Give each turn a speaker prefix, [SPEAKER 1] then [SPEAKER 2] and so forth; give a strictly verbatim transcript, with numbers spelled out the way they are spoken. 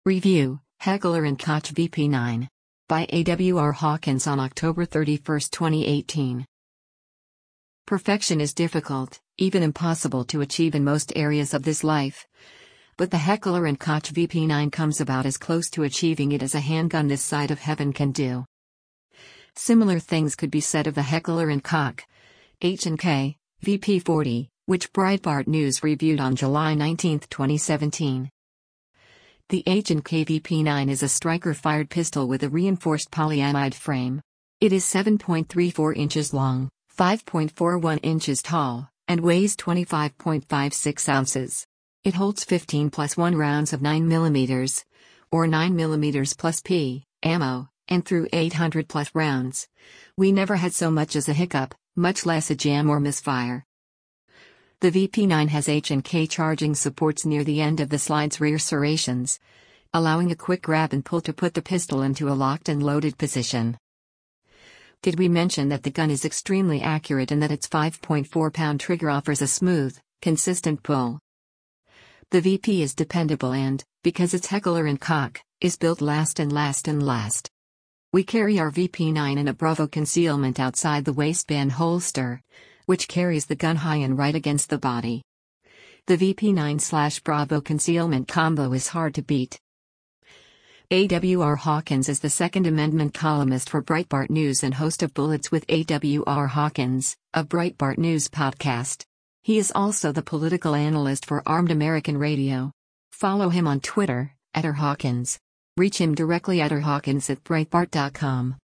[SPEAKER 1] Review, Heckler and Koch V P nine. By A W R Hawkins on October thirty-first, twenty eighteen. Perfection is difficult, even impossible to achieve in most areas of this life. But the Heckler and Koch V P nine comes about as close to achieving it as a handgun this side of heaven can do. Similar things could be said of the Heckler and Koch H and K V P forty, which Breitbart News reviewed on July nineteenth, twenty seventeen. The H and K V P nine is a striker-fired pistol with a reinforced polyamide frame. It is seven point three four inches long, five point four one inches tall, and weighs twenty-five point five six ounces. It holds fifteen plus one rounds of nine millimeter, or nine millimeter plus P, ammo, and through eight hundred plus rounds. We never had so much as a hiccup, much less a jam or misfire. The V P nine has H and K charging supports near the end of the slide's rear serrations, allowing a quick grab and pull to put the pistol into a locked and loaded position. Did we mention that the gun is extremely accurate and that its five point four pound trigger offers a smooth, consistent pull? The V P is dependable and, because it's Heckler and Koch, is built last and last and last. We carry our V P nine in a Bravo concealment outside the waistband holster, which carries the gun high and right against the body. The V P nine slash Bravo concealment combo is hard to beat. A W R Hawkins is the Second Amendment columnist for Breitbart News and host of Bullets with A W R Hawkins, a Breitbart News podcast. He is also the political analyst for Armed American Radio. Follow him on Twitter, at r hawkins. Reach him directly at r hawkins at breitbart dot com.